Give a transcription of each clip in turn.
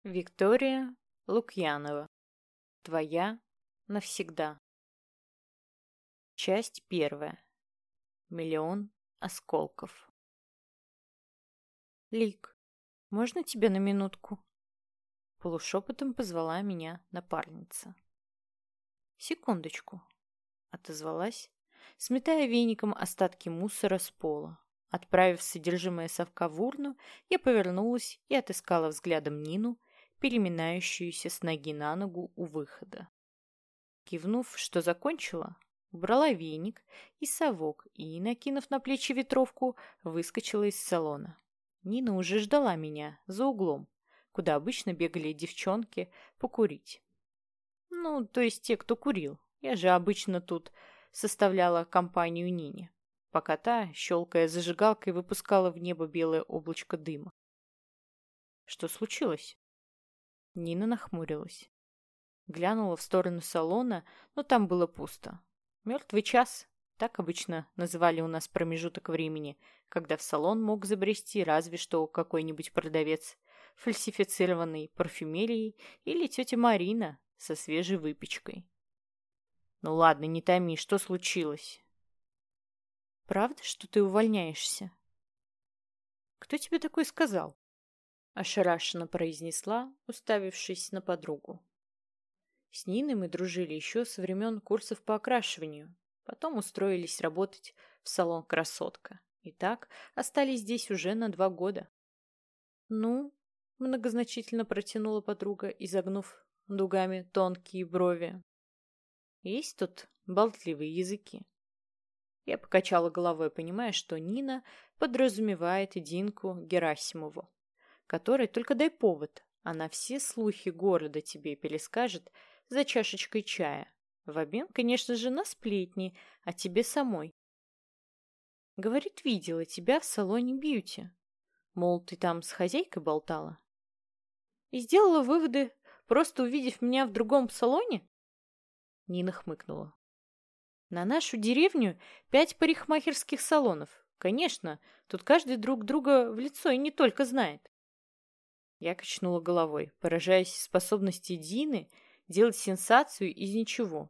Виктория Лукьянова. Твоя навсегда. Часть первая. Миллион осколков. Лик, можно тебя на минутку? Полушепотом позвала меня напарница. Секундочку, отозвалась, сметая веником остатки мусора с пола. Отправив содержимое совка в урну, я повернулась и отыскала взглядом Нину, переминающуюся с ноги на ногу у выхода. Кивнув, что закончила, убрала веник и совок и, накинув на плечи ветровку, выскочила из салона. Нина уже ждала меня за углом, куда обычно бегали девчонки покурить. Ну, то есть те, кто курил. Я же обычно тут составляла компанию Нине, пока та, щелкая зажигалкой, выпускала в небо белое облачко дыма. Что случилось? Нина нахмурилась. Глянула в сторону салона, но там было пусто. Мертвый час. Так обычно называли у нас промежуток времени, когда в салон мог забрести разве что какой-нибудь продавец фальсифицированной парфюмерией или тетя Марина со свежей выпечкой. Ну ладно, не томи, что случилось? Правда, что ты увольняешься? Кто тебе такое сказал? Ошарашенно произнесла, уставившись на подругу. С Ниной мы дружили еще со времен курсов по окрашиванию. Потом устроились работать в салон «Красотка». И так остались здесь уже на 2 года. Ну, многозначительно протянула подруга, изогнув дугами тонкие брови. Есть тут болтливые языки. Я покачала головой, понимая, что Нина подразумевает Динку Герасимову, которой только дай повод, она все слухи города тебе перескажет за чашечкой чая. В обмен, конечно же, на сплетни о тебе самой. Говорит, видела тебя в салоне бьюти. Мол, ты там с хозяйкой болтала. И сделала выводы, просто увидев меня в другом салоне? Нина хмыкнула. На нашу деревню 5 парикмахерских салонов. Конечно, тут каждый друг друга в лицо и не только знает. Я качнула головой, поражаясь способности Дины делать сенсацию из ничего.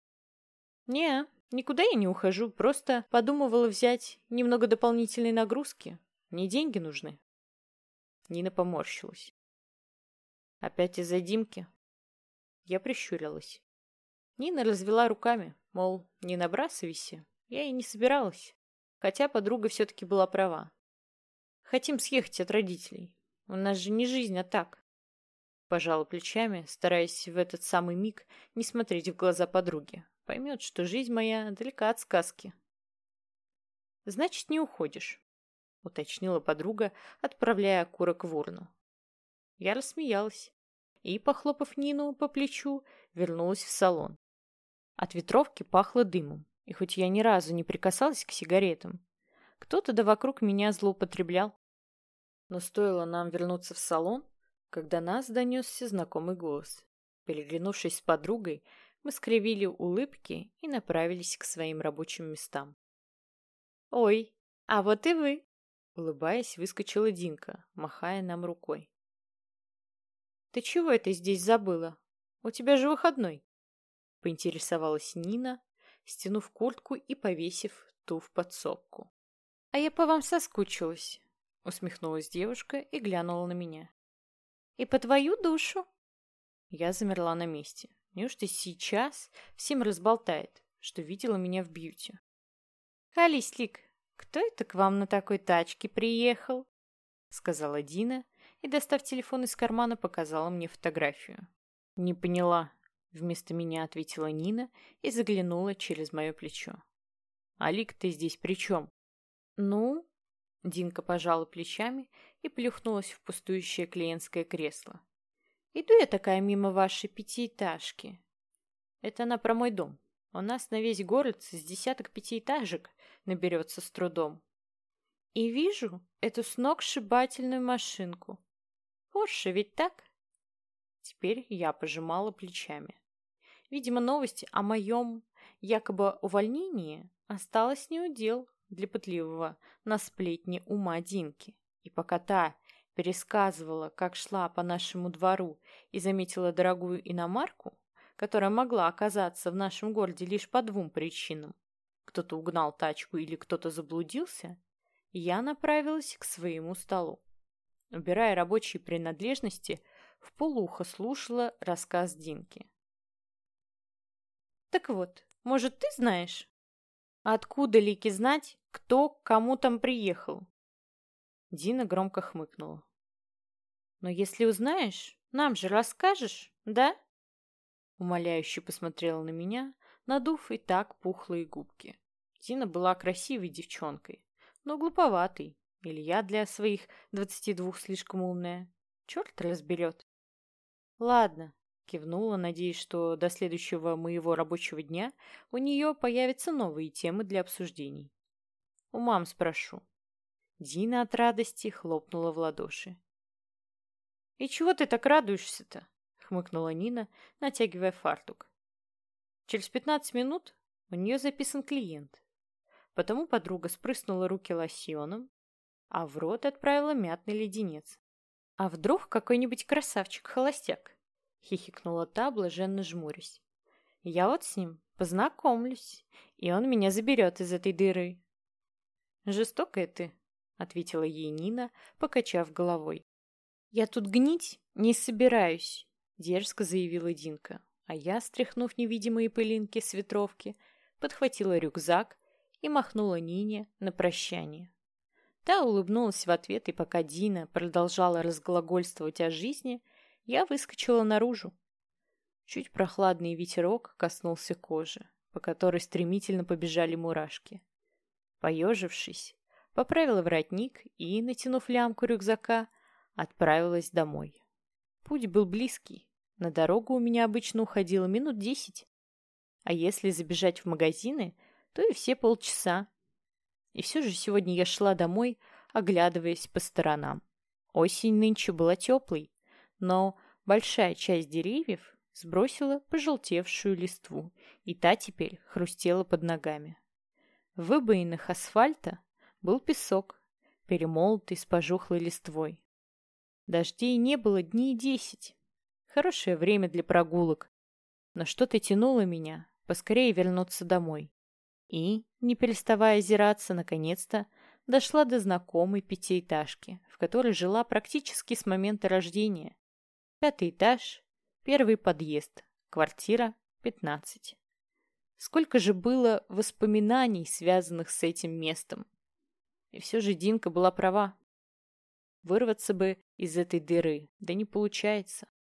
Не, никуда я не ухожу, просто подумывала взять немного дополнительной нагрузки. Мне деньги нужны. Нина поморщилась. Опять из-за Димки? Я прищурилась. Нина развела руками, мол, не набрасывайся. Я и не собиралась. Хотя подруга все-таки была права. Хотим съехать от родителей. У нас же не жизнь, а так. Пожала плечами, стараясь в этот самый миг не смотреть в глаза подруги. Поймет, что жизнь моя далека от сказки. «Значит, не уходишь», — уточнила подруга, отправляя окурок в урну. Я рассмеялась и, похлопав Нину по плечу, вернулась в салон. От ветровки пахло дымом, и хоть я ни разу не прикасалась к сигаретам, кто-то да вокруг меня злоупотреблял. Но стоило нам вернуться в салон, когда нас донесся знакомый голос. Переглянувшись с подругой, мы скривили улыбки и направились к своим рабочим местам. «Ой, а вот и вы!» Улыбаясь, выскочила Динка, махая нам рукой. «Ты чего это здесь забыла? У тебя же выходной!» Поинтересовалась Нина, стянув куртку и повесив ту в подсобку. «А я по вам соскучилась!» Усмехнулась девушка и глянула на меня. «И по твою душу!» Я замерла на месте. Неужто сейчас всем разболтает, что видела меня в бьюти? «Колись, Лик, кто это к вам на такой тачке приехал?» Сказала Дина и, достав телефон из кармана, показала мне фотографию. «Не поняла», — вместо меня ответила Нина и заглянула через мое плечо. «А Лик, ты здесь при чем?» «Ну?» — Динка пожала плечами и плюхнулась в пустующее клиентское кресло. «Иду я такая мимо вашей пятиэтажки. Это она про мой дом. У нас на весь город с десяток пятиэтажек наберется с трудом. И вижу эту сногсшибательную машинку. Порше, ведь так?» Теперь я пожимала плечами. Видимо, новость о моем якобы увольнении осталась неудел для пытливого на сплетни ума Динки. И пока та пересказывала, как шла по нашему двору и заметила дорогую иномарку, которая могла оказаться в нашем городе лишь по двум причинам. Кто-то угнал тачку или кто-то заблудился, я направилась к своему столу. Убирая рабочие принадлежности, вполуха слушала рассказ Динки. «Так вот, может, ты знаешь, откуда Лике знать, кто к кому там приехал?» Дина громко хмыкнула. «Но если узнаешь, нам же расскажешь, да?» Умоляюще посмотрела на меня, надув и так пухлые губки. Дина была красивой девчонкой, но глуповатой. Или я для своих 22 слишком умная. Черт разберет. «Ладно», — кивнула, надеясь, что до следующего моего рабочего дня у нее появятся новые темы для обсуждений. «У мам спрошу». Дина от радости хлопнула в ладоши. «И чего ты так радуешься-то?» — хмыкнула Нина, натягивая фартук. Через 15 минут у нее записан клиент. Потому подруга спрыснула руки лосьоном, а в рот отправила мятный леденец. «А вдруг какой-нибудь красавчик-холостяк?» — хихикнула та, блаженно жмурясь. «Я вот с ним познакомлюсь, и он меня заберет из этой дыры». «Жестокая ты», — ответила ей Нина, покачав головой. «Я тут гнить не собираюсь», — дерзко заявила Динка, а я, стряхнув невидимые пылинки с ветровки, подхватила рюкзак и махнула Нине на прощание. Та улыбнулась в ответ, и пока Дина продолжала разглагольствовать о жизни, я выскочила наружу. Чуть прохладный ветерок коснулся кожи, по которой стремительно побежали мурашки. Поежившись, поправила воротник и, натянув лямку рюкзака, отправилась домой. Путь был близкий, на дорогу у меня обычно уходило минут 10, а если забежать в магазины, то и все полчаса. И все же сегодня я шла домой, оглядываясь по сторонам. Осень нынче была теплой, но большая часть деревьев сбросила пожелтевшую листву, и та теперь хрустела под ногами. В выбоинах асфальта был песок, перемолотый с пожухлой листвой. Дождей не было дней 10. Хорошее время для прогулок, но что-то тянуло меня поскорее вернуться домой. И, не переставая озираться, наконец-то дошла до знакомой пятиэтажки, в которой жила практически с момента рождения. 5-й этаж, 1-й подъезд, квартира 15. Сколько же было воспоминаний, связанных с этим местом. И все же Динка была права. Вырваться бы из этой дыры, да не получается.